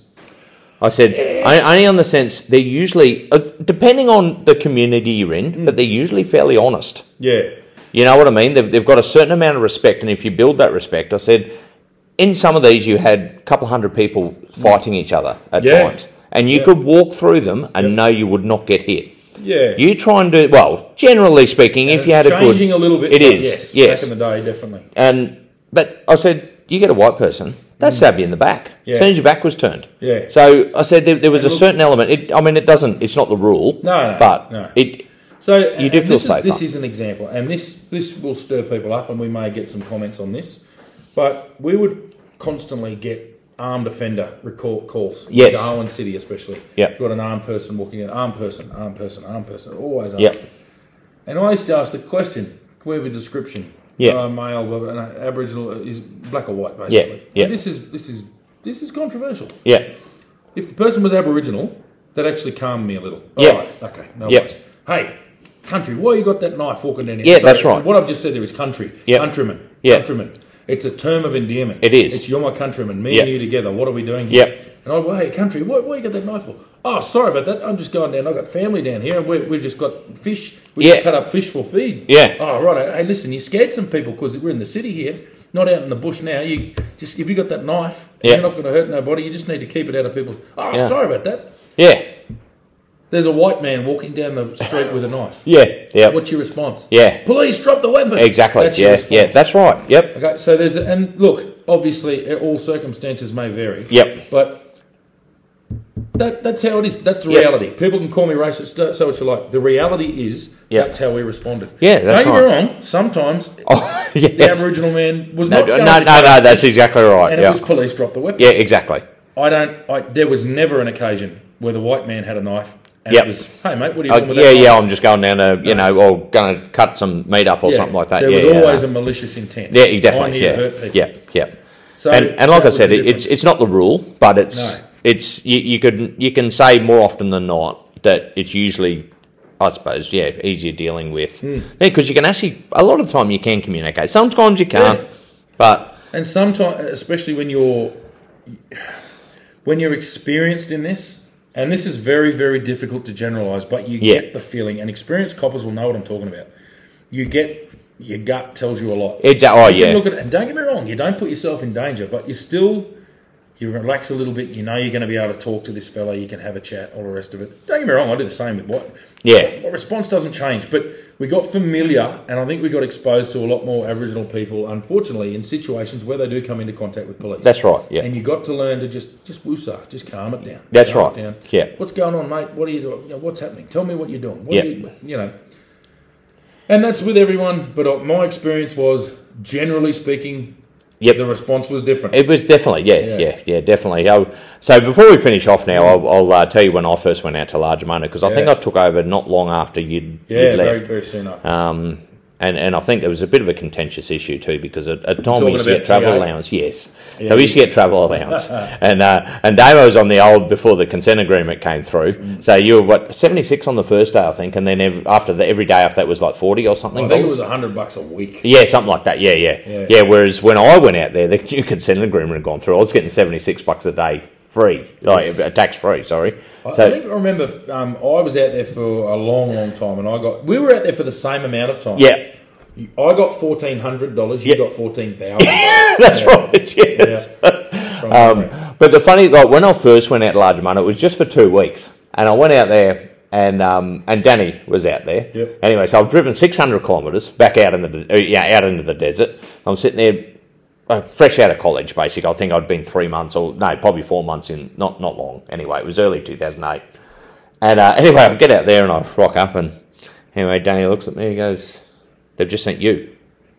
Speaker 1: I said, yeah. only on the sense they're usually, depending on the community you're in, mm. but they're usually fairly honest.
Speaker 2: Yeah.
Speaker 1: You know what I mean? They've, they've got a certain amount of respect, and if you build that respect, I said, in some of these you had a couple of hundred people fighting each other at
Speaker 2: yeah.
Speaker 1: times, and you
Speaker 2: yeah.
Speaker 1: could walk through them and
Speaker 2: yep.
Speaker 1: know you would not get hit.
Speaker 2: Yeah.
Speaker 1: You try and do, well, generally speaking,
Speaker 2: and
Speaker 1: if you had a good...
Speaker 2: changing a little bit.
Speaker 1: It is,
Speaker 2: yes,
Speaker 1: yes.
Speaker 2: Back in the day, definitely.
Speaker 1: And But I said, you get a white person, they'd stab you in the back
Speaker 2: yeah.
Speaker 1: as soon as your back was turned.
Speaker 2: Yeah.
Speaker 1: So I said there, there was
Speaker 2: and
Speaker 1: a
Speaker 2: look,
Speaker 1: certain element. It, I mean, it doesn't. It's not the rule.
Speaker 2: No, no.
Speaker 1: But
Speaker 2: no.
Speaker 1: it.
Speaker 2: So
Speaker 1: you do feel
Speaker 2: this
Speaker 1: safer.
Speaker 2: Is, this is an example, and this this will stir people up, and we may get some comments on this. But we would constantly get armed offender recall calls.
Speaker 1: Yes.
Speaker 2: Darwin City, especially.
Speaker 1: Yeah.
Speaker 2: You've got an armed person walking in. Armed person. Armed person. Armed person. Always armed.
Speaker 1: Yep.
Speaker 2: And I used to ask the question: can we have a description?
Speaker 1: Yeah.
Speaker 2: Uh, male, an Aboriginal is black or white, basically.
Speaker 1: Yeah. Yeah.
Speaker 2: And this is this is this is controversial.
Speaker 1: Yeah.
Speaker 2: If the person was Aboriginal, that actually calmed me a little. All
Speaker 1: yeah.
Speaker 2: right. Okay. No
Speaker 1: yeah.
Speaker 2: worries. Hey, country, why you got that knife walking down here?
Speaker 1: Yeah,
Speaker 2: Sorry,
Speaker 1: that's right.
Speaker 2: What I've just said there is country.
Speaker 1: Yep.
Speaker 2: Countryman.
Speaker 1: Yeah.
Speaker 2: Countryman. It's a term of endearment.
Speaker 1: It is.
Speaker 2: It's you're my countryman. Me
Speaker 1: yep.
Speaker 2: and you together. What are we doing here?
Speaker 1: Yep.
Speaker 2: And I go, hey, country, why, why you got that knife for? Oh, sorry about that. I'm just going down. I've got family down here, and we, we've just got fish. We
Speaker 1: yeah.
Speaker 2: just cut up fish for feed.
Speaker 1: Yeah.
Speaker 2: Oh, right. Hey, listen, you scared some people because we're in the city here, not out in the bush now. You just if you got that knife,
Speaker 1: yeah.
Speaker 2: you're not going to hurt nobody. You just need to keep it out of people's. Oh,
Speaker 1: yeah.
Speaker 2: sorry about that.
Speaker 1: Yeah.
Speaker 2: There's a white man walking down the street with a knife.
Speaker 1: Yeah, yeah.
Speaker 2: What's your response?
Speaker 1: Yeah.
Speaker 2: Police, drop the weapon.
Speaker 1: Exactly.
Speaker 2: That's
Speaker 1: yeah, yeah. That's right. Yep.
Speaker 2: Okay. So there's a, and look, obviously, all circumstances may vary.
Speaker 1: Yep.
Speaker 2: But that that's how it is. That's the
Speaker 1: yep.
Speaker 2: reality. People can call me racist, so what you like. The reality is
Speaker 1: yep.
Speaker 2: that's how we responded.
Speaker 1: Yeah, that's
Speaker 2: Don't
Speaker 1: right.
Speaker 2: get me wrong. Sometimes
Speaker 1: oh, yes.
Speaker 2: the Aboriginal man was
Speaker 1: no,
Speaker 2: not.
Speaker 1: No,
Speaker 2: going
Speaker 1: no,
Speaker 2: to
Speaker 1: no, no. That's exactly right.
Speaker 2: And
Speaker 1: yep.
Speaker 2: it was police drop the weapon.
Speaker 1: Yeah, exactly.
Speaker 2: I don't. I, there was never an occasion where the white man had a knife. And
Speaker 1: yep.
Speaker 2: it was, hey mate, what are you
Speaker 1: uh,
Speaker 2: doing with
Speaker 1: yeah,
Speaker 2: that?
Speaker 1: Yeah, yeah,
Speaker 2: knife?
Speaker 1: I'm just going down to, you no. know, or going to cut some meat up or
Speaker 2: yeah,
Speaker 1: something like that.
Speaker 2: There
Speaker 1: yeah,
Speaker 2: was
Speaker 1: yeah,
Speaker 2: always
Speaker 1: no.
Speaker 2: a malicious intent.
Speaker 1: Yeah, definitely.
Speaker 2: I'm here
Speaker 1: yeah.
Speaker 2: to hurt people.
Speaker 1: Yeah, yeah.
Speaker 2: So
Speaker 1: and, and like I said,
Speaker 2: it,
Speaker 1: it's it's not the rule, but it's
Speaker 2: no.
Speaker 1: it's you, you could you can say more often than not that it's usually, I suppose, yeah, easier dealing with because mm. yeah, you can actually a lot of the time you can communicate. Sometimes you can't, yeah. but
Speaker 2: and sometimes, especially when you're when you're experienced in this. And this is very, very difficult to generalise, but you
Speaker 1: yeah.
Speaker 2: get the feeling, and experienced coppers will know what I'm talking about. You get, your gut tells you a lot.
Speaker 1: Exactly. Oh,
Speaker 2: you
Speaker 1: yeah.
Speaker 2: Look at it, and don't get me wrong, you don't put yourself in danger, but you still, You relax a little bit. You know you're going to be able to talk to this fella. You can have a chat, all the rest of it. Don't get me wrong, I do the same with what.
Speaker 1: Yeah.
Speaker 2: My response doesn't change, but we got familiar, and I think we got exposed to a lot more Aboriginal people, unfortunately, in situations where they do come into contact with police.
Speaker 1: That's right, yeah.
Speaker 2: And you got to learn to just, just woosah, just calm it down.
Speaker 1: That's
Speaker 2: calm
Speaker 1: right,
Speaker 2: it down.
Speaker 1: yeah.
Speaker 2: What's going on, mate? What are you doing? You know, what's happening? Tell me what you're doing. What
Speaker 1: yeah.
Speaker 2: are you, you know. And that's with everyone, but my experience was, generally speaking,
Speaker 1: Yep.
Speaker 2: the response was different.
Speaker 1: It was definitely, yeah, yeah, yeah, yeah definitely. I'll, so before we finish off now, I'll, I'll uh, tell you when I first went out to Largemona, because I
Speaker 2: yeah.
Speaker 1: think I took over not long after you'd,
Speaker 2: yeah,
Speaker 1: you'd left.
Speaker 2: very, very soon after.
Speaker 1: Um, and, and I think there was a bit of a contentious issue too, because at, at the time we used to get
Speaker 2: T A?
Speaker 1: travel allowance, yes.
Speaker 2: Yeah,
Speaker 1: so we used to get travel allowance. and uh, and Damo was on the old before the consent agreement came through. Mm. So you were, what, seventy-six on the first day, I think, and then every, after the, every day after that was like forty or something?
Speaker 2: I think it was one hundred bucks a week.
Speaker 1: Yeah, something like that, yeah, yeah. Yeah, yeah whereas when I went out there, the new consent agreement had gone through. I was getting seventy-six bucks a day free, like yes. tax free, sorry.
Speaker 2: I,
Speaker 1: so,
Speaker 2: I think I remember um, I was out there for a long, long time, and I got, we were out there for the same amount of time.
Speaker 1: Yeah.
Speaker 2: I got fourteen hundred dollars. You
Speaker 1: yeah.
Speaker 2: got fourteen thousand.
Speaker 1: That's yeah. right. Yes. Yeah. um, but the funny, like when I first went out to Largemona, it was just for two weeks, and I went out there, and um, and Danny was out there.
Speaker 2: Yep.
Speaker 1: Anyway, so I've driven six hundred kilometres back out into the uh, yeah out into the desert. I'm sitting there, uh, fresh out of college, basically. I think I'd been three months or no, probably four months in, not not long. Anyway, it was early two thousand eight, and uh, anyway, I get out there and I rock up, and anyway, Danny looks at me, he goes, "They've just sent you."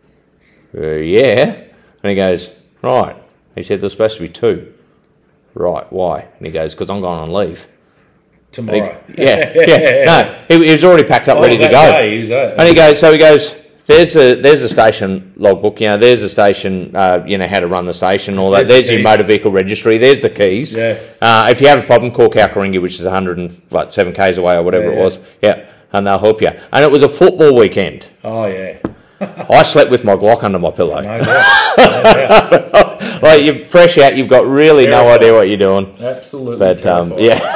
Speaker 1: Uh, yeah. And he goes, "Right." He said, "There's supposed to be two." "Right, why?" And he goes, "Because I'm going on leave."
Speaker 2: Tomorrow.
Speaker 1: He, yeah, yeah. No, he, he was already packed up,
Speaker 2: oh,
Speaker 1: ready to go.
Speaker 2: Day, he was, uh,
Speaker 1: and he goes, so he goes, there's a there's a station logbook, you know, there's a station, uh, you know, how to run the station, all that. There's, there's the your motor vehicle registry, there's the keys.
Speaker 2: Yeah.
Speaker 1: Uh, if you have a problem, call Kalkaringi, which is one hundred and, what, seven k's away or whatever
Speaker 2: yeah,
Speaker 1: it was. Yeah, and they'll help you. And it was a football weekend.
Speaker 2: Oh, yeah.
Speaker 1: I slept with my Glock under my pillow.
Speaker 2: No doubt. No doubt.
Speaker 1: Like, you're fresh out, you've got really terrified. No idea what you're doing.
Speaker 2: Absolutely.
Speaker 1: But, um,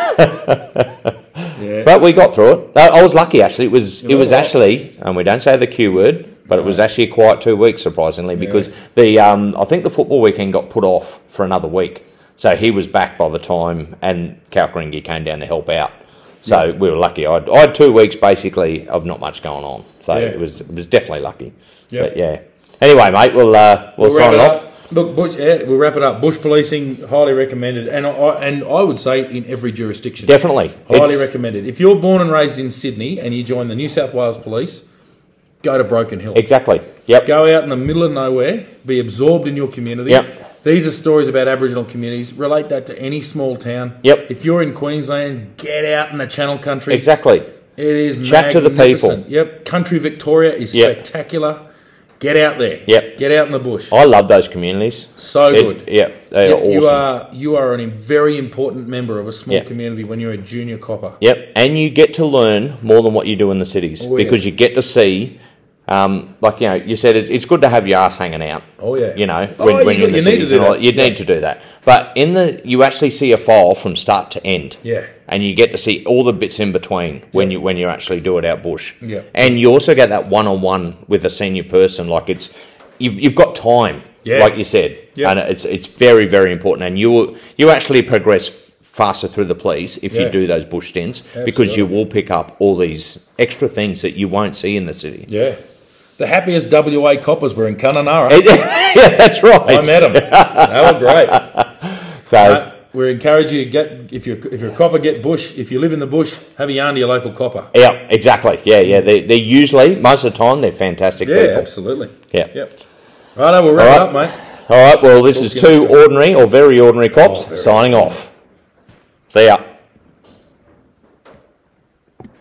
Speaker 1: yeah.
Speaker 2: yeah.
Speaker 1: But we got through it. I was lucky, actually. It was, it was actually, and we don't say the Q word, but no. It was actually a quiet two weeks, surprisingly, because yeah. the um, I think the football weekend got put off for another week. So he was back by the time, and Kalkaringi came down to help out. So yeah. we were lucky. I had, I had two weeks, basically, of not much going on. So yeah. it was it was definitely lucky. Yeah. But yeah. Anyway, mate, we'll uh, we'll, we'll sign it off.
Speaker 2: Up. Look, bush, yeah, we'll wrap it up. Bush policing, highly recommended, and I and I would say in every jurisdiction,
Speaker 1: definitely,
Speaker 2: highly it's... recommended. If you're born and raised in Sydney and you join the New South Wales Police, go to Broken Hill.
Speaker 1: Exactly. Yep.
Speaker 2: Go out in the middle of nowhere, be absorbed in your community.
Speaker 1: Yep.
Speaker 2: These are stories about Aboriginal communities. Relate that to any small town.
Speaker 1: Yep.
Speaker 2: If you're in Queensland, get out in the Channel Country.
Speaker 1: Exactly.
Speaker 2: It is
Speaker 1: Chat to the people.
Speaker 2: Yep. Country Victoria is
Speaker 1: yep.
Speaker 2: spectacular. Get out there.
Speaker 1: Yep.
Speaker 2: Get out in the bush.
Speaker 1: I love those communities.
Speaker 2: So
Speaker 1: it,
Speaker 2: good.
Speaker 1: Yeah, they
Speaker 2: yep.
Speaker 1: are awesome.
Speaker 2: You are you are a very important member of a small
Speaker 1: yep.
Speaker 2: community when you're a junior copper.
Speaker 1: Yep. And you get to learn more than what you do in the cities
Speaker 2: oh,
Speaker 1: because
Speaker 2: yeah.
Speaker 1: you get to see. Um, like, you know, you said it, it's good to have your ass hanging out.
Speaker 2: Oh, yeah.
Speaker 1: You know,
Speaker 2: oh,
Speaker 1: when, when
Speaker 2: you,
Speaker 1: you're in the
Speaker 2: you
Speaker 1: cities.
Speaker 2: Need to do that.
Speaker 1: You
Speaker 2: yeah.
Speaker 1: need to do that. But in the, you actually see a file from start to end.
Speaker 2: Yeah.
Speaker 1: And you get to see all the bits in between when you when you actually do it out bush.
Speaker 2: Yeah.
Speaker 1: And you also get that one-on-one with a senior person. Like, it's, you've, you've got time,
Speaker 2: yeah.
Speaker 1: like you said.
Speaker 2: Yeah.
Speaker 1: And it's, it's very, very important. And you you actually progress faster through the police if yeah. you do those bush stints Absolutely. Because you will pick up all these extra things that you won't see in the city.
Speaker 2: Yeah. The happiest W A coppers were in Kununurra.
Speaker 1: Yeah, that's right.
Speaker 2: I met them. They were great.
Speaker 1: So
Speaker 2: uh, we encourage you to get if you're if you're a copper, get bush. If you live in the bush, have a yarn to your local copper.
Speaker 1: Yeah, exactly. Yeah, yeah. They they're usually most of the time they're fantastic.
Speaker 2: Yeah,
Speaker 1: people.
Speaker 2: absolutely.
Speaker 1: Yeah.
Speaker 2: Yep. Righto, we'll wrap it up, mate.
Speaker 1: All right. Well, this is two ordinary or very ordinary cops oh, very signing ordinary. off. See ya.